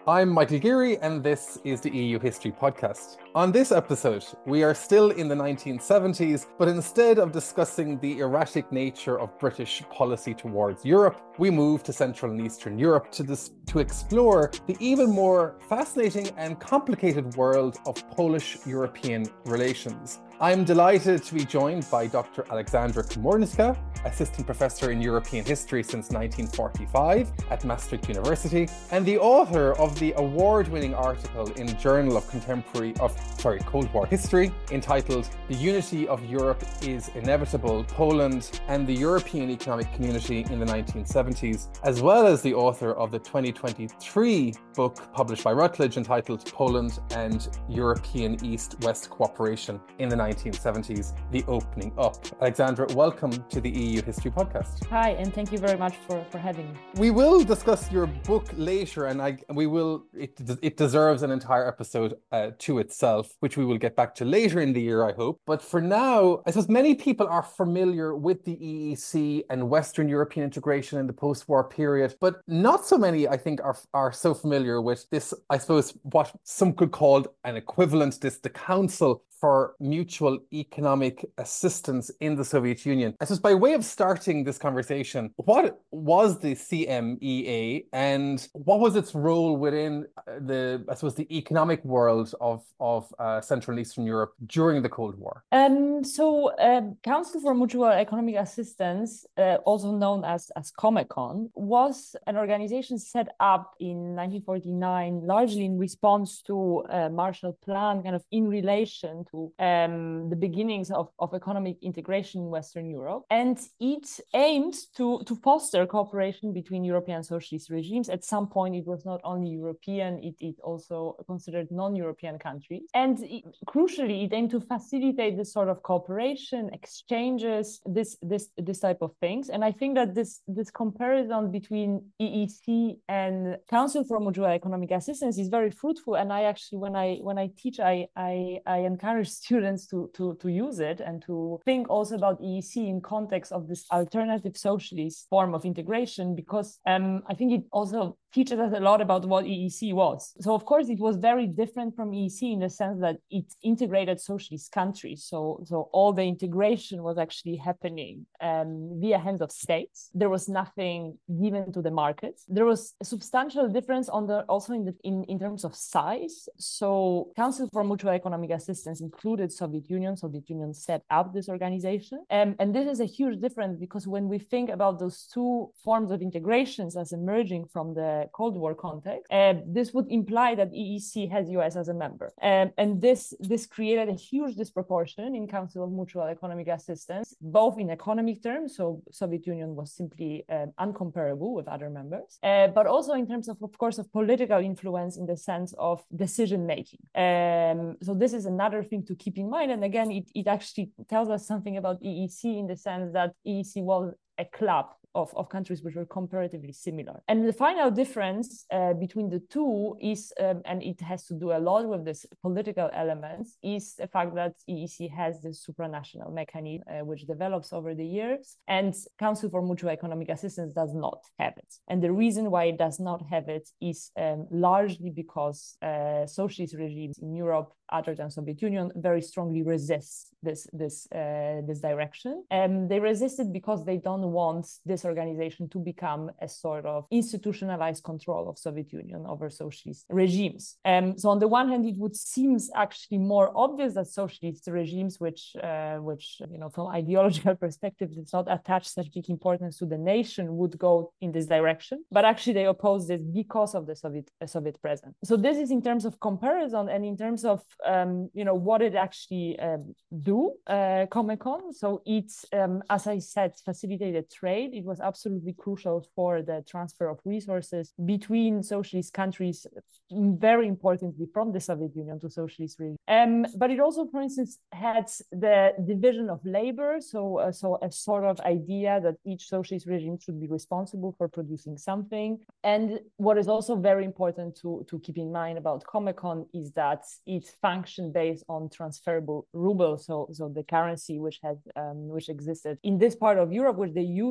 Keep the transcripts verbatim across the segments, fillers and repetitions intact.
I'm Michael Geary, and this is the E U History Podcast. On this episode, we are still in the nineteen seventies, but instead of discussing the erratic nature of British policy towards Europe, we move to Central and Eastern Europe to, dis- to explore the even more fascinating and complicated world of Polish-European relations. I'm delighted to be joined by Doctor Aleksandra Komornicka, Assistant Professor in European History since nineteen forty-five at Maastricht University, and the author of the award-winning article in Journal of Contemporary of sorry Cold War History entitled "The Unity of Europe is Inevitable: Poland and the European Economic Community in the nineteen seventies," as well as the author of the twenty twenty-three book published by Routledge entitled "Poland and European East-West Cooperation in the nineteen seventies: The Opening Up." Aleksandra, welcome to the E U History Podcast. Hi, and thank you very much for, for having me. We will discuss your book later, and I we will it it deserves an entire episode uh, to itself, which we will get back to later in the year, I hope. But for now, I suppose many people are familiar with the E E C and Western European integration in the post-war period, but not so many, I think, are are so familiar with this, I suppose, what some could call an equivalent, this the Council for Mutual Economic Assistance in the Soviet Union. I suppose by way of starting this conversation, what was the C M E A and what was its role within the, I suppose, the economic world of, of uh, Central and Eastern Europe during the Cold War? Um, so um, Council for Mutual Economic Assistance, uh, also known as, as Comecon, was an organization set up in nineteen forty-nine, largely in response to a Marshall Plan, kind of in relation to um, the beginnings of, of economic integration in Western Europe. And it aimed to, to foster cooperation between European socialist regimes. At some point, it was not only European, it, it also considered non-European countries. And it, crucially, it aimed to facilitate this sort of cooperation, exchanges, this, this, this type of things. And I think that this, this comparison between E E C and Council for Mutual Economic Assistance is very fruitful. And I actually, when I when I teach, I, I, I encourage students to, to, to use it and to think also about E E C in context of this alternative socialist form of integration, because um, I think it also teaches us a lot about what E E C was. So of course, it was very different from E E C in the sense that it integrated socialist countries. So, so all the integration was actually happening um, via hands of states. There was nothing given to the markets. There was a substantial difference on the also in the in, in terms of size. So Council for Mutual Economic Assistance included Soviet Union. Soviet Union set up this organization. Um, and this is a huge difference because when we think about those two forms of integrations as emerging from the Cold War context, uh, this would imply that E E C has U S as a member. Um, and this, this created a huge disproportion in Council of Mutual Economic Assistance, both in economic terms, so Soviet Union was simply uh, uncomparable with other members, uh, but also in terms of, of course, of political influence in the sense of decision-making. Um, so this is another thing to keep in mind. And again, it, it actually tells us something about E E C in the sense that E E C was a club Of, of countries which were comparatively similar. And the final difference uh, between the two is, um, and it has to do a lot with this political elements, is the fact that E E C has this supranational mechanism uh, which develops over the years, and Council for Mutual Economic Assistance does not have it. And the reason why it does not have it is um, largely because uh, socialist regimes in Europe, other than Soviet Union, very strongly resist this, this, uh, this direction. And they resist it because they don't want this organization to become a sort of institutionalized control of Soviet Union over socialist regimes. Um, so on the one hand, it would seem actually more obvious that socialist regimes, which, uh, which you know, from ideological perspective, does not attach such big importance to the nation, would go in this direction. But actually, they oppose this because of the Soviet, uh, Soviet presence. So this is in terms of comparison and in terms of um, you know what it actually um, do, uh, Comecon. So it's, um, as I said, facilitated trade. It was absolutely crucial for the transfer of resources between socialist countries, very importantly from the Soviet Union to socialist regions. Um, but it also, for instance, had the division of labor, so, uh, so a sort of idea that each socialist regime should be responsible for producing something. And what is also very important to, to keep in mind about Comecon is that it functioned based on transferable ruble, so, so the currency which had um, which existed in this part of Europe, which they used for those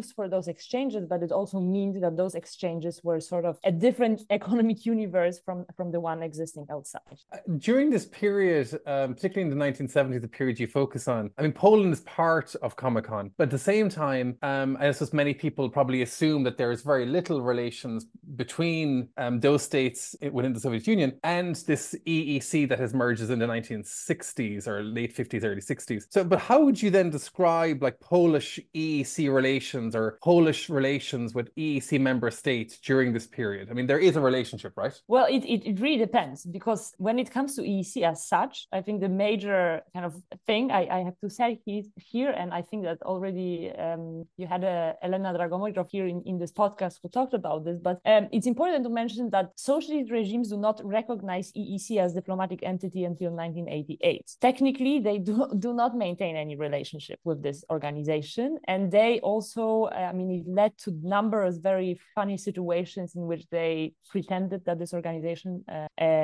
exchanges, but it also means that those exchanges were sort of a different economic universe from, from the one existing outside. During this period, um, particularly in the nineteen seventies, the period you focus on, I mean, Poland is part of Comecon, but at the same time, um, I suppose many people probably assume that there is very little relations between um, those states within the Soviet Union and this E E C that has emerged in the nineteen sixties or late fifties, early sixties. So, but how would you then describe like Polish E E C relations or Polish relations with E E C member states during this period? I mean, there is a relationship, right? Well, it, it, it really depends, because when it comes to E E C as such, I think the major kind of thing I, I have to say here, and I think that already um, you had a Elena Dragomirov here in, in this podcast who talked about this, but um, it's important to mention that socialist regimes do not recognize E E C as diplomatic entity until nineteen eighty-eight. Technically, they do, do not maintain any relationship with this organization, and they also, I mean, it led to numerous very funny situations in which they pretended that this organization uh,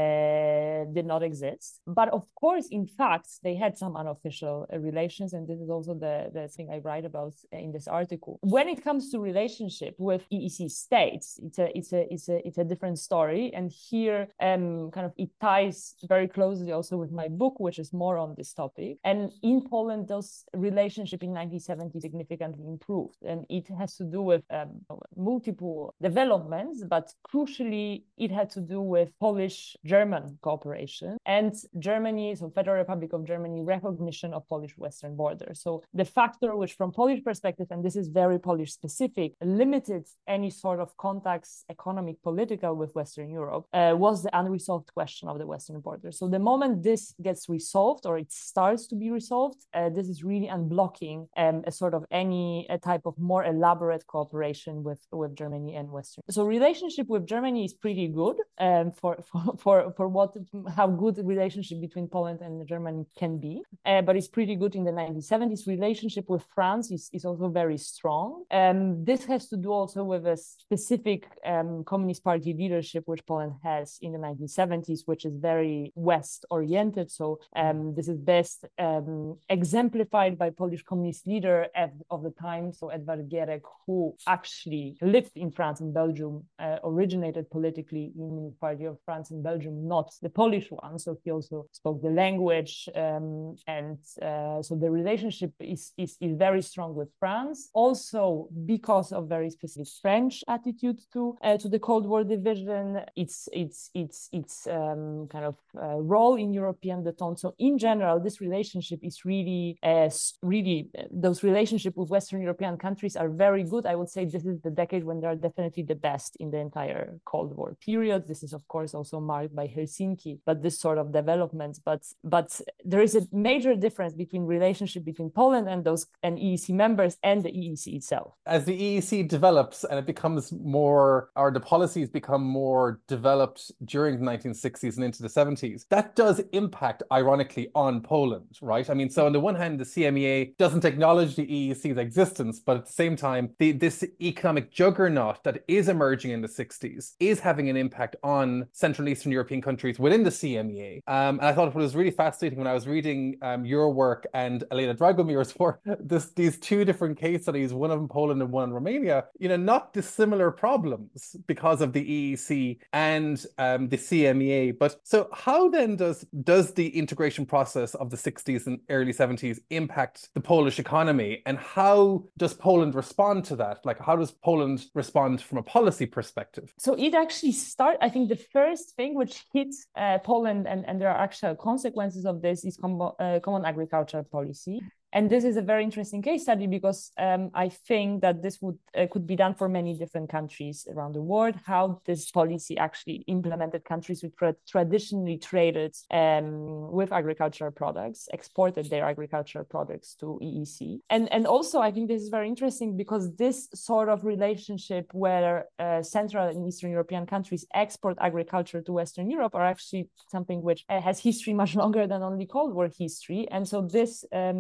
uh, did not exist. But of course, in fact, they had some unofficial uh, relations, and this is also the, the thing I write about in this article. When it comes to relationship with E E C states, it's a it's a it's a it's a different story, and here um kind of it ties very closely also with my book, which is more on this topic. And in Poland, those relationship in nineteen seventy significantly improved, and it has to do with um, multiple developments, but crucially, it had to do with Polish-German cooperation and Germany, so Federal Republic of Germany, recognition of Polish western border. So the factor which from Polish perspective, and this is very Polish specific, limited any sort of contacts, economic, political with Western Europe, uh, was the unresolved question of the western border. So the moment this gets resolved, or it starts to be resolved, uh, this is really unblocking um, a sort of any a type of more elaborate cooperation with, with Germany and Western. So relationship with Germany is pretty good um, for, for, for, for what, how good the relationship between Poland and Germany can be, uh, but it's pretty good in the nineteen seventies. Relationship with France is, is also very strong. Um, this has to do also with a specific um, Communist Party leadership which Poland has in the nineteen seventies, which is very West-oriented. So um, this is best um, exemplified by Polish communist leader of the time, so Edward Gierek, who actually lived in France and Belgium, uh, originated politically in the Communist Party of France and Belgium, not the Polish one. So he also spoke the language, um, and uh, so the relationship is, is, is very strong with France. Also, because of very specific French attitude to uh, to the Cold War division, its its its its um, kind of uh, role in European detente. So in general, this relationship is really uh, really uh, those relationships with Western European countries are very good. I would say this is the decade when they are definitely the best in the entire Cold War period. This is of course also marked by Helsinki, but this sort of developments. But but there is a major difference between relationship between Poland and those and E E C members and the E E C itself. As the E E C develops and it becomes more, or the policies become more developed during the nineteen sixties and into the seventies, that does impact, ironically, on Poland, right? I mean, so on the one hand, the C M E A doesn't acknowledge the E E C's existence, but at the same time, the, this economic juggernaut that is emerging in the sixties is having an impact on Central and Eastern European countries within the C M E A. Um, and I thought it was really fascinating when I was reading um, your work and Elena Dragomir's work, this, these two different case studies, one in Poland and one in Romania, you know, not dissimilar problems because of the E E C and um, the C M E A. But so how then does, does the integration process of the sixties and early seventies impact the Polish economy? And how does Poland respond to that? Like, how does Poland respond from a policy perspective? So it actually started, I think the first thing which hit uh, Poland, and, and there are actual consequences of this, is com uh, common agricultural policy. And this is a very interesting case study because um, I think that this would uh, could be done for many different countries around the world, how this policy actually implemented countries who tra traditionally traded um, with agricultural products, exported their agricultural products to E E C. And, and also, I think this is very interesting because this sort of relationship where uh, Central and Eastern European countries export agriculture to Western Europe are actually something which uh, has history much longer than only Cold War history. And so this um, is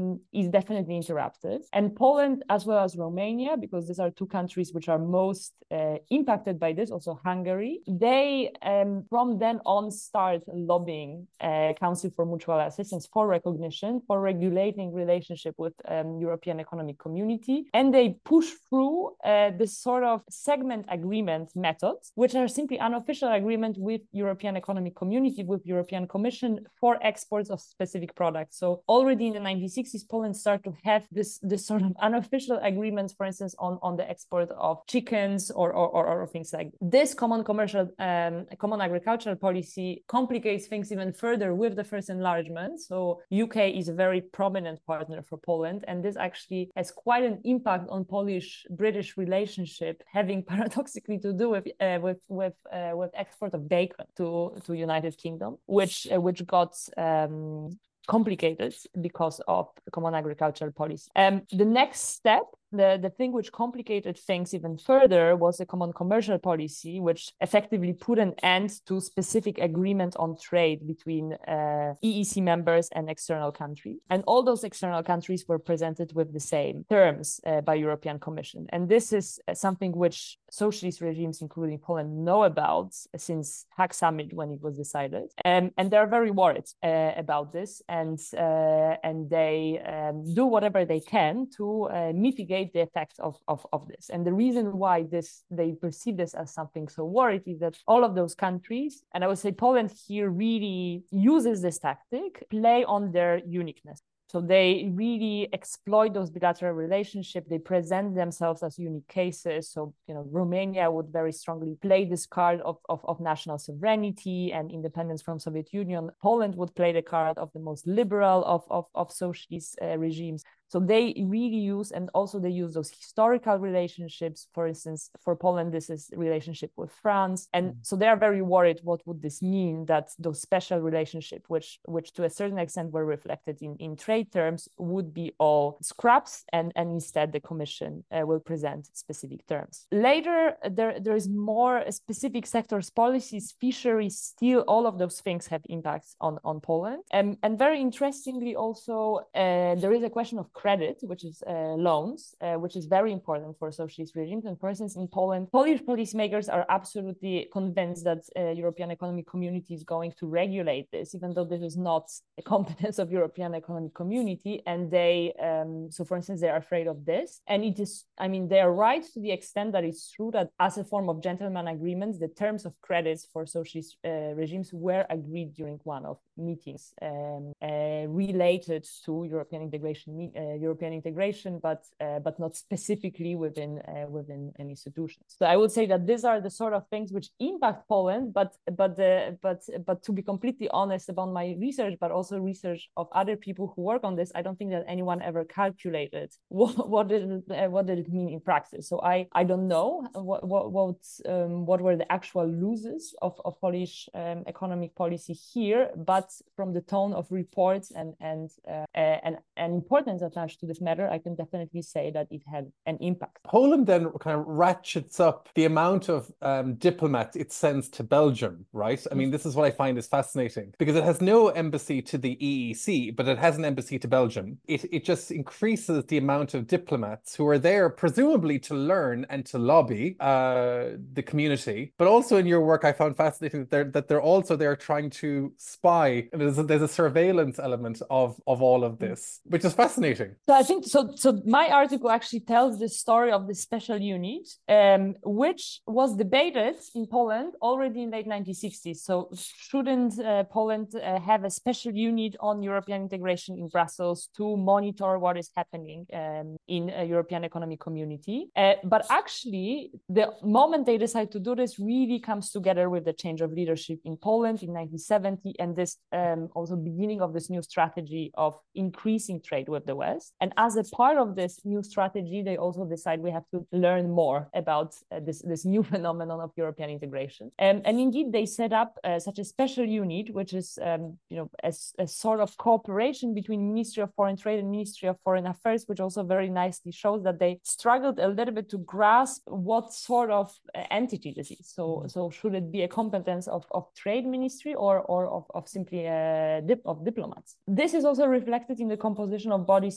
is definitely interrupted. And Poland, as well as Romania, because these are two countries which are most uh, impacted by this, also Hungary, they um, from then on start lobbying uh, Council for Mutual Assistance for recognition, for regulating relationship with um, European Economic Community. And they push through uh, this sort of segment agreement methods, which are simply unofficial agreement with European Economic Community, with European Commission for exports of specific products. So already in the nineteen sixties, Poland started to have this, this sort of unofficial agreements, for instance, on, on the export of chickens or, or, or, or things like that. This common commercial, um, common agricultural policy complicates things even further with the first enlargement. So U K is a very prominent partner for Poland, and this actually has quite an impact on Polish-British relationship, having paradoxically to do with uh, with with uh, with export of bacon to to United Kingdom, which uh, which got um, complicated because of the common agricultural policy. Um, the next step, the, the thing which complicated things even further, was the common commercial policy, which effectively put an end to specific agreement on trade between uh, E E C members and external countries. And all those external countries were presented with the same terms uh, by European Commission. And this is uh, something which socialist regimes, including Poland, know about since Hague Summit when it was decided. Um, and they're very worried uh, about this. And, uh, and they um, do whatever they can to uh, mitigate the effects of, of, of this. And the reason why this they perceive this as something so worried is that all of those countries, and I would say Poland here really uses this tactic, play on their uniqueness. So they really exploit those bilateral relationships. They present themselves as unique cases. So, you know, Romania would very strongly play this card of, of, of national sovereignty and independence from Soviet Union. Poland would play the card of the most liberal of, of, of socialist uh, regimes. So they really use, and also they use those historical relationships. For instance, for Poland, this is relationship with France. And mm-hmm. so they are very worried, what would this mean, that those special relationships, which which to a certain extent were reflected in, in trade terms, would be all scraps, and, and instead the Commission uh, will present specific terms. Later, there, there is more specific sectors, policies, fisheries, still all of those things have impacts on, on Poland. And, and very interestingly also, uh, there is a question of credit, which is uh, loans, uh, which is very important for socialist regimes. And for instance, in Poland, Polish policymakers are absolutely convinced that uh, European Economic Community is going to regulate this, even though this is not a competence of European Economic Community. And they, um, so for instance, they are afraid of this. And it is, I mean, they are right to the extent that it's true that as a form of gentleman agreements, the terms of credits for socialist uh, regimes were agreed during one of meetings um, uh, related to European integration uh, European integration, but uh, but not specifically within uh, within an institution. So I would say that these are the sort of things which impact Poland. But but the but but to be completely honest about my research, but also research of other people who work on this, I don't think that anyone ever calculated what what did it, uh, what did it mean in practice. So I I don't know what what what um, what were the actual losses of of Polish um, economic policy here, but from the tone of reports and and uh, and and importance attached to this matter, I can definitely say that it had an impact. Poland then kind of ratchets up the amount of um, diplomats it sends to Belgium, right? I mean, this is what I find is fascinating, because it has no embassy to the E E C, but it has an embassy to Belgium. It, it just increases the amount of diplomats who are there, presumably to learn and to lobby uh, the community. But also in your work, I found fascinating that they're, that they're also there trying to spy. And there's a, there's a surveillance element of, of all of this, which is fascinating. So I think so. So my article actually tells the story of this special unit, um, which was debated in Poland already in late nineteen sixties. So shouldn't uh, Poland uh, have a special unit on European integration in Brussels to monitor what is happening um, in a European Economic Community? Uh, but actually, the moment they decide to do this really comes together with the change of leadership in Poland in nineteen seventy, and this um, also beginning of this new strategy of increasing trade with the West. And as a part of this new strategy, they also decide we have to learn more about uh, this, this new phenomenon of European integration. Um, and indeed, they set up uh, such a special unit, which is um, you know, a, a sort of cooperation between Ministry of Foreign Trade and Ministry of Foreign Affairs, which also very nicely shows that they struggled a little bit to grasp what sort of uh, entity this is. So, mm-hmm. so should it be a competence of, of trade ministry or, or of, of simply uh, dip, of diplomats? This is also reflected in the composition of bodies in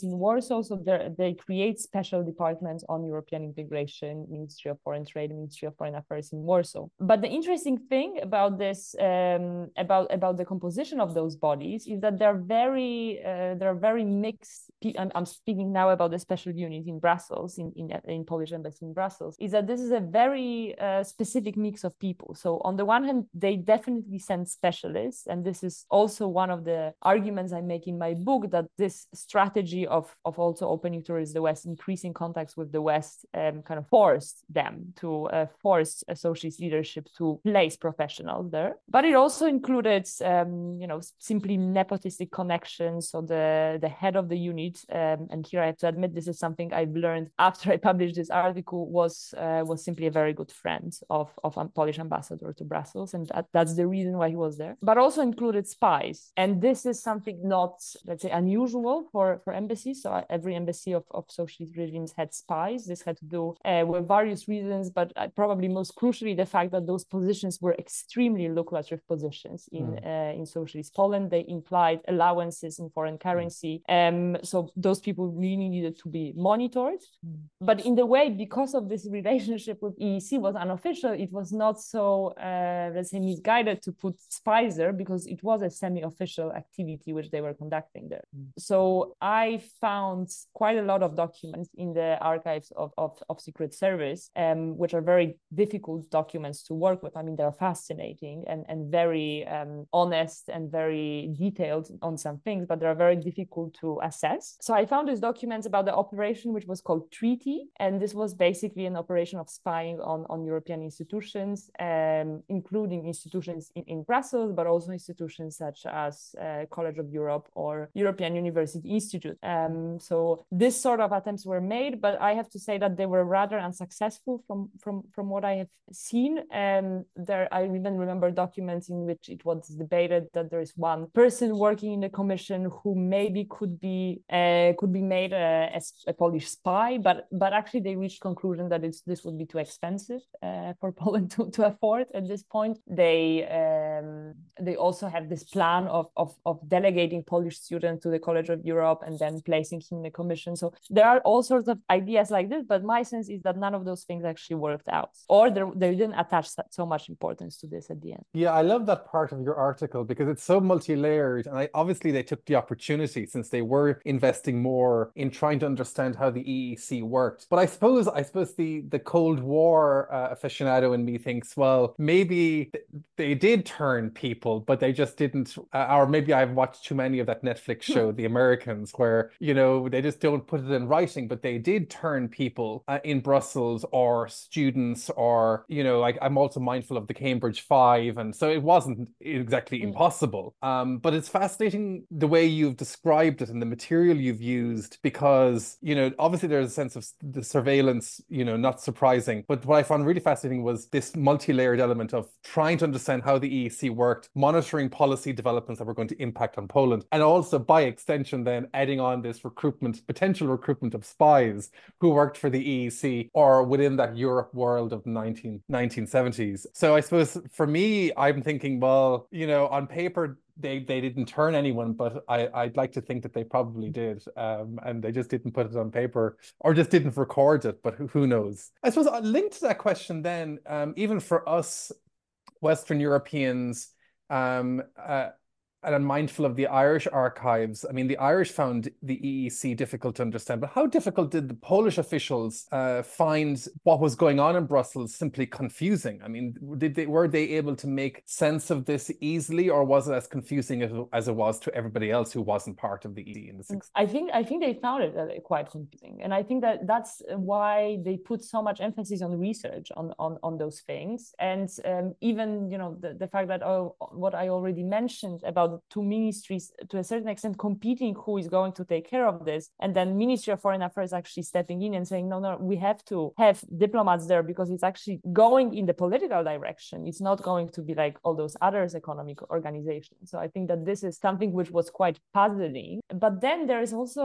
in Warsaw. So they create special departments on European integration, Ministry of Foreign Trade, Ministry of Foreign Affairs in Warsaw. But the interesting thing about this, um, about about the composition of those bodies, is that they're very uh, they're very mixed. I'm, I'm speaking now about the special unit in Brussels, in in, in Polish embassy in Brussels. Is that this is a very uh, specific mix of people. So on the one hand, they definitely send specialists, and this is also one of the arguments I make in my book, that this strategy of of also opening towards the West, increasing contacts with the West, um, kind of forced them to uh, force a socialist leadership to place professionals there. But it also included, um, you know, simply nepotistic connections. So the the head of the unit, um, and here I have to admit this is something I've learned after I published this article, was uh, was simply a very good friend of of a Polish ambassador to Brussels, and that, that's the reason why he was there. But also included spies, and this is something not, let's say, unusual for for embassies. So every embassy of of socialist regimes had spies. This had to do uh, with various reasons, but uh, probably most crucially the fact that those positions were extremely lucrative positions in mm. uh, in socialist Poland. They implied allowances in foreign currency, um, so those people really needed to be monitored. Mm. But in the way, because of this relationship with E E C was unofficial, it was not so, uh, let's say, misguided to put spies there, because it was a semi-official activity which they were conducting there. Mm. So I found quite a lot of documents in the archives of, of, of Secret Service, um, which are very difficult documents to work with. I mean, they're fascinating and, and very um, honest and very detailed on some things, but they're very difficult to assess. So I found these documents about the operation, which was called Treaty. And this was basically an operation of spying on, on European institutions, um, including institutions in, in Brussels, but also institutions such as uh, College of Europe or European University Institute. Um, so this sort of attempts were made, but I have to say that they were rather unsuccessful from, from, from what I have seen. Um, there, I even remember documents in which it was debated that there is one person working in the commission who maybe could be uh, could be made a, a, a Polish spy, but but actually they reached conclusion that it's this would be too expensive uh, for Poland to, to afford at this point. They um, they also have this plan of, of of delegating Polish students to the College of Europe and then placing him in the commission. So there are all sorts of ideas like this, but my sense is that none of those things actually worked out, or they didn't attach so much importance to this at the end. Yeah, I love that part of your article because it's so multi-layered, and I, obviously they took the opportunity, since they were investing more in trying to understand how the E E C worked. But I suppose I suppose the the Cold War uh, aficionado in me thinks, well, maybe th- they did turn people, but they just didn't, uh, or maybe I've watched too many of that Netflix show, The Americans, where, you know, they just don't put it in writing, but they did turn people uh, in Brussels, or students, or, you know, like I'm also mindful of the Cambridge Five, and so it wasn't exactly impossible. Um, but it's fascinating the way you've described it and the material you've used, because, you know, obviously there's a sense of the surveillance, you know, not surprising. But what I found really fascinating was this multi-layered element of trying to understand how the E E C worked, monitoring policy developments that were going to impact on Poland, and also by extension then adding on this recruitment, potential recruitment of spies who worked for the E E C or within that Europe world of the nineteen seventies. So I suppose for me, I'm thinking, well, you know, on paper, they they didn't turn anyone, but I, I'd like to think that they probably did. Um, and they just didn't put it on paper, or just didn't record it, but who, who knows? I suppose linked to that question then, um, even for us Western Europeans, um, uh, and I'm mindful of the Irish archives. I mean, the Irish found the E E C difficult to understand, but how difficult did the Polish officials uh, find what was going on in Brussels simply confusing? I mean, did they were they able to make sense of this easily, or was it as confusing as, as it was to everybody else who wasn't part of the E E C in the sixties? I think I think they found it uh, quite confusing, and I think that that's why they put so much emphasis on research on on, on those things, and um, even, you know, the, the fact that, oh, what I already mentioned about two ministries to a certain extent competing who is going to take care of this, and then Ministry of Foreign Affairs actually stepping in and saying, no, no, we have to have diplomats there because it's actually going in the political direction. It's not going to be like all those others economic organizations. So I think that this is something which was quite puzzling. But then there is also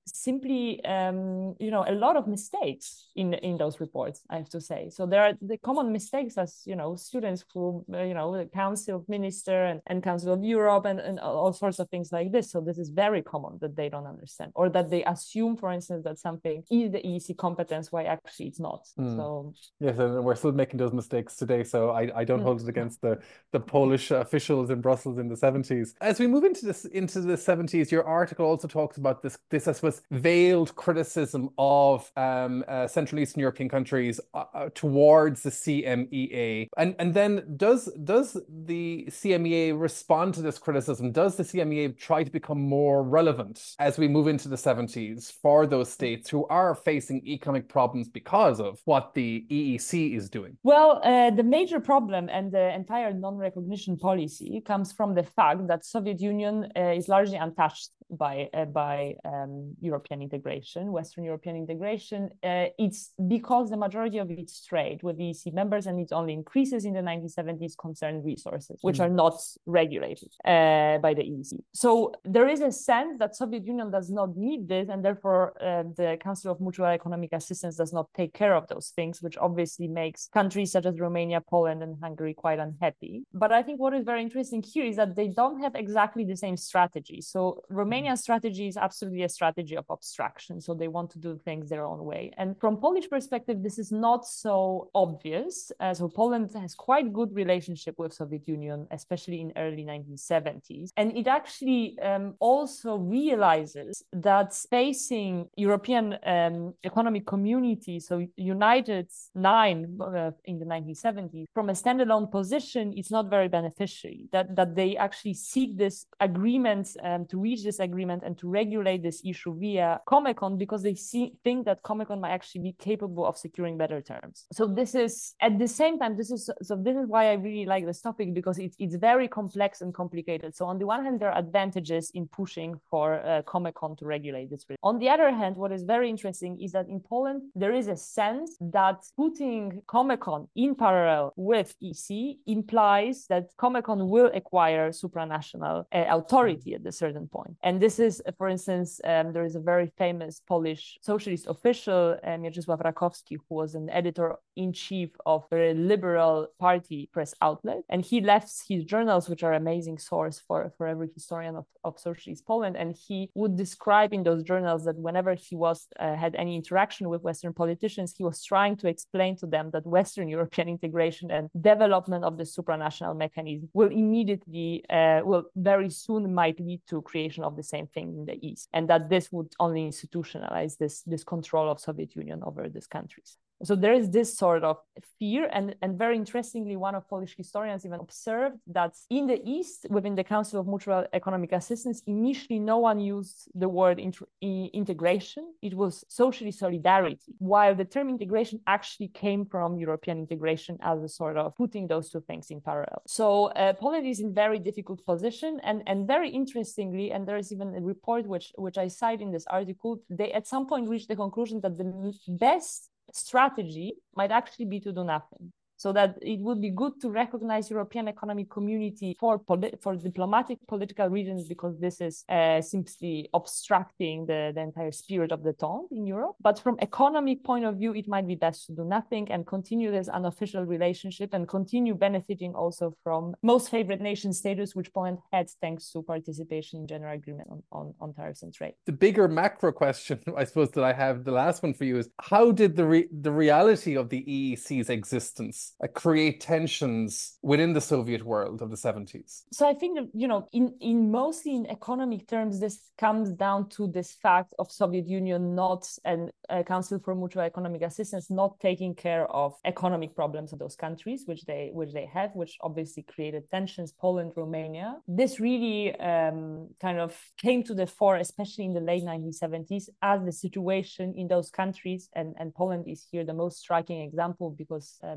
simply, um, you know, a lot of mistakes in in those reports, I have to say. So there are the common mistakes as, you know, students who, uh, you know, the Council of Minister and, and Council of Europe and, and all sorts of things like this. So this is very common that they don't understand, or that they assume, for instance, that something is the E E C competence, why actually it's not. Mm. So yes, and we're still making those mistakes today. So I, I don't mm. hold it against the, the Polish officials in Brussels in the seventies. As we move into this into the seventies, your article also talks about this, this I suppose, veiled criticism of um, uh, Central Eastern European countries uh, towards the C M E A. And and then does does the C M E A respond to this criticism? Does the C M E A try to become more relevant as we move into the seventies for those states who are facing economic problems because of what the E E C is doing? Well, uh, the major problem and the entire non-recognition policy comes from the fact that Soviet Union uh, is largely untouched by uh, by um, European integration, Western European integration. Uh, it's because the majority of its trade with the E E C members, and it only increases in the nineteen seventies, concerned resources, which mm. are not regulated uh, by the E E C. So there is a sense that Soviet Union does not need this, and therefore uh, the Council of Mutual Economic Assistance does not take care of those things, which obviously makes countries such as Romania, Poland, and Hungary quite unhappy. But I think what is very interesting here is that they don't have exactly the same strategy. So Romanian strategy is absolutely a strategy of obstruction. So they want to do things their own way. And from Polish perspective, this is not so obvious. Uh, so Poland has quite good relationship with Soviet Union, especially in early nineteen seventies. And it actually um, also realizes that facing European um, economic community, so United Nine uh, in the nineteen seventies, from a standalone position, it's not very beneficial. That, that they actually seek this agreement um, to reach this agreement and to regulate this issue via Comecon, because they see, think that Comecon might actually be capable of securing better terms. So this is, at the same time, this is so this is why I really like this topic, because it's it's very complex and complicated. So on the one hand, there are advantages in pushing for uh, Comecon to regulate this. On the other hand, what is very interesting is that in Poland, there is a sense that putting Comecon in parallel with E C implies that Comecon will acquire supranational uh, authority at a certain point. And this is, for instance, um, there is a very famous Polish socialist official, um, Mieczysław Rakowski, who was an editor-in-chief of a liberal party press outlet. And he left his journals, which are an amazing source for, for every historian of, of socialist Poland. And he would describe in those journals that whenever he was uh, had any interaction with Western politicians, he was trying to explain to them that Western European integration and development of the supranational mechanism will immediately, uh, will very soon might lead to creation of the same thing in the East, and that this would only institutionalize this, this control of Soviet Union over these countries. So there is this sort of fear, and, and very interestingly, one of Polish historians even observed that in the East, within the Council of Mutual Economic Assistance, initially no one used the word inter- integration. It was socially solidarity, while the term integration actually came from European integration as a sort of putting those two things in parallel. So uh, Poland is in very difficult position, and, and very interestingly, and there is even a report which, which I cite in this article, they at some point reached the conclusion that the best strategy might actually be to do nothing. So that it would be good to recognize European Economic Community for poli- for diplomatic political reasons, because this is uh, simply obstructing the, the entire spirit of the Entente in Europe. But from economic point of view, it might be best to do nothing and continue this unofficial relationship and continue benefiting also from most favored nation status, which Poland had thanks to participation in general agreement on, on, on tariffs and trade. The bigger macro question, I suppose, that I have, the last one for you, is how did the re- the reality of the E E C's existence Uh, create tensions within the Soviet world of the seventies? So I think that, you know, in, in mostly in economic terms, this comes down to this fact of Soviet Union not, and uh, Council for Mutual Economic Assistance not taking care of economic problems of those countries, which they which they have, which obviously created tensions, Poland, Romania. This really um, kind of came to the fore, especially in the late nineteen seventies, as the situation in those countries, and, and Poland is here the most striking example, because uh, Poland, by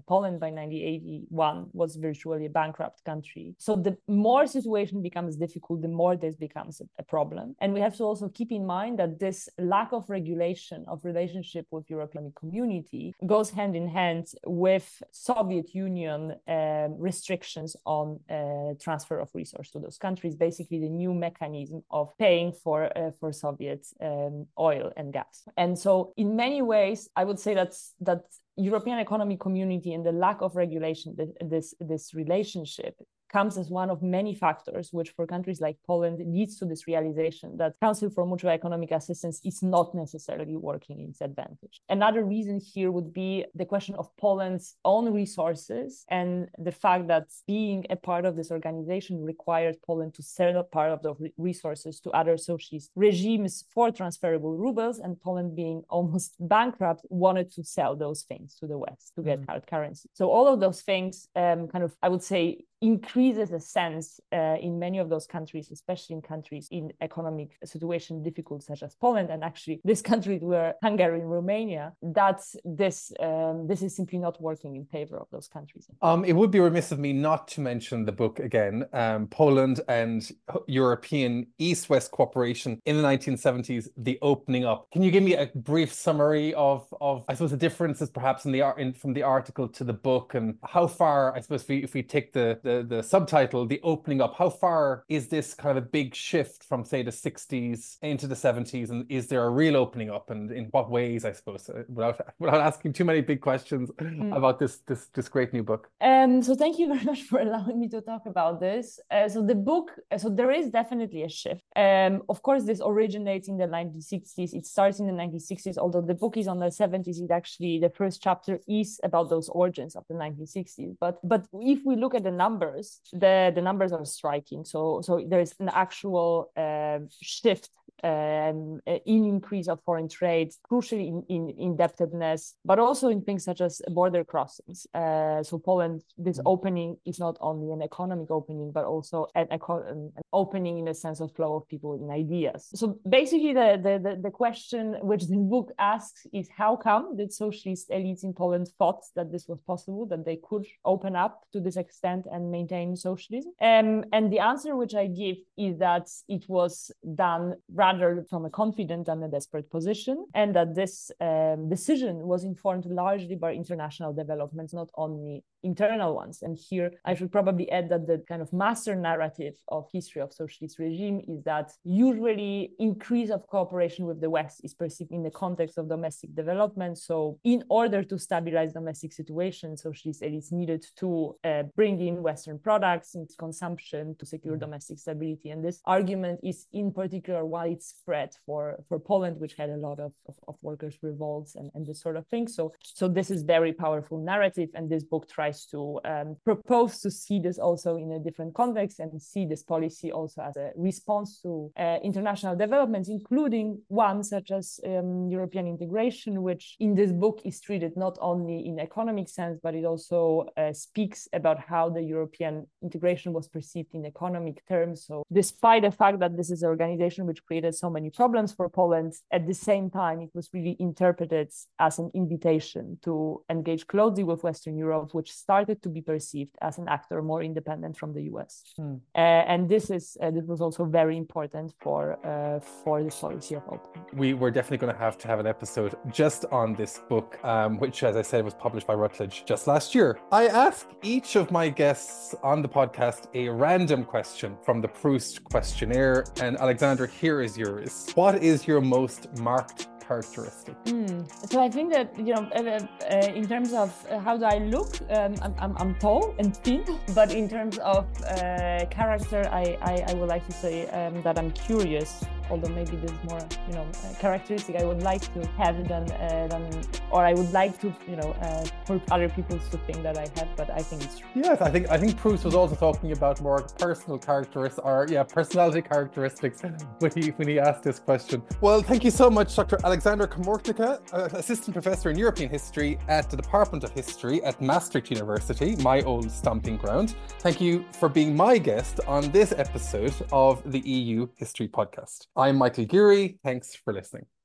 by nineteen eighty-one was virtually a bankrupt country. So the more situation becomes difficult, the more this becomes a, a problem. And we have to also keep in mind that this lack of regulation of relationship with European community goes hand in hand with Soviet Union um, restrictions on uh, transfer of resources to those countries, basically the new mechanism of paying for, uh, for Soviet um, oil and gas. And so in many ways, I would say that's, that European Economic Community and the lack of regulation, this, this relationship comes as one of many factors, which for countries like Poland leads to this realization that Council for Mutual Economic Assistance is not necessarily working in its advantage. Another reason here would be the question of Poland's own resources and the fact that being a part of this organization required Poland to sell a part of the resources to other socialist regimes for transferable rubles, and Poland, being almost bankrupt, wanted to sell those things to the West to get mm. hard currency. So all of those things um, kind of, I would say, increases a sense uh, in many of those countries, especially in countries in economic situation difficult, such as Poland, and actually this country were Hungary and Romania, that this um, this is simply not working in favor of those countries. Um, it would be remiss of me not to mention the book again, um, Poland and European East-West Cooperation in the nineteen seventies, The Opening Up. Can you give me a brief summary of, of I suppose, the differences perhaps in the in, from the article to the book, and how far, I suppose, if we, if we take the The, the subtitle, The Opening Up, how far is this kind of a big shift from, say, the sixties into the seventies? And is there a real opening up, and in what ways, I suppose, without without asking too many big questions mm. about this, this, this great new book? Um, so thank you very much for allowing me to talk about this. Uh, so the book, so there is definitely a shift. Um, of course, this originates in the nineteen sixties. It starts in the nineteen sixties, although the book is on the seventies. It actually, the first chapter is about those origins of the nineteen sixties. But, but if we look at the numbers, Numbers, the, the numbers are striking. So, so there's an actual uh, shift um, in increase of foreign trade, crucially in, in indebtedness, but also in things such as border crossings. Uh, so Poland, this mm-hmm. opening is not only an economic opening, but also an, an opening in the sense of flow of people and ideas. So basically the, the, the, the question which the book asks is, how come did socialist elites in Poland thought that this was possible, that they could open up to this extent and maintain socialism? Um, and the answer which I give is that it was done rather from a confident than a desperate position, and that this um, decision was informed largely by international developments, not only internal ones. And here I should probably add that the kind of master narrative of history of socialist regime is that usually increase of cooperation with the West is perceived in the context of domestic development. So in order to stabilize domestic situation, socialist elites needed to uh, bring in Western products into consumption to secure domestic stability. And this argument is in particular widespread for, for Poland, which had a lot of, of, of workers' revolts and, and this sort of thing. So, so this is very powerful narrative, and this book tries to um, propose to see this also in a different context and see this policy also as a response to uh, international developments, including one such as um, European integration, which in this book is treated not only in economic sense, but it also uh, speaks about how the European integration was perceived in economic terms. So despite the fact that this is an organization which created so many problems for Poland, at the same time, it was really interpreted as an invitation to engage closely with Western Europe, which started to be perceived as an actor more independent from the U S. Hmm. Uh, and this is uh, this was also very important for uh, for the policy of open. We were definitely going to have to have an episode just on this book, um, which, as I said, was published by Routledge just last year. I ask each of my guests on the podcast a random question from the Proust questionnaire, and Alexandra, here is yours. What is your most marked characteristic? Mm. So I think that, you know, uh, uh, in terms of uh, how do I look, um, I'm, I'm, I'm tall and thin, but in terms of uh, character, I, I, I would like to say um, that I'm curious, although maybe this is more, you know, a characteristic I would like to have than, uh, than or I would like to, you know, uh, for other people to think that I have, but I think it's true. Yes, I think I think Proust was also talking about more personal characteristics, or yeah, personality characteristics when he when he asked this question. Well, thank you so much, Doctor Alexandra Komorknica, Assistant Professor in European History at the Department of History at Maastricht University, my old stomping ground. Thank you for being my guest on this episode of the E U History Podcast. I'm Michael Geary. Thanks for listening.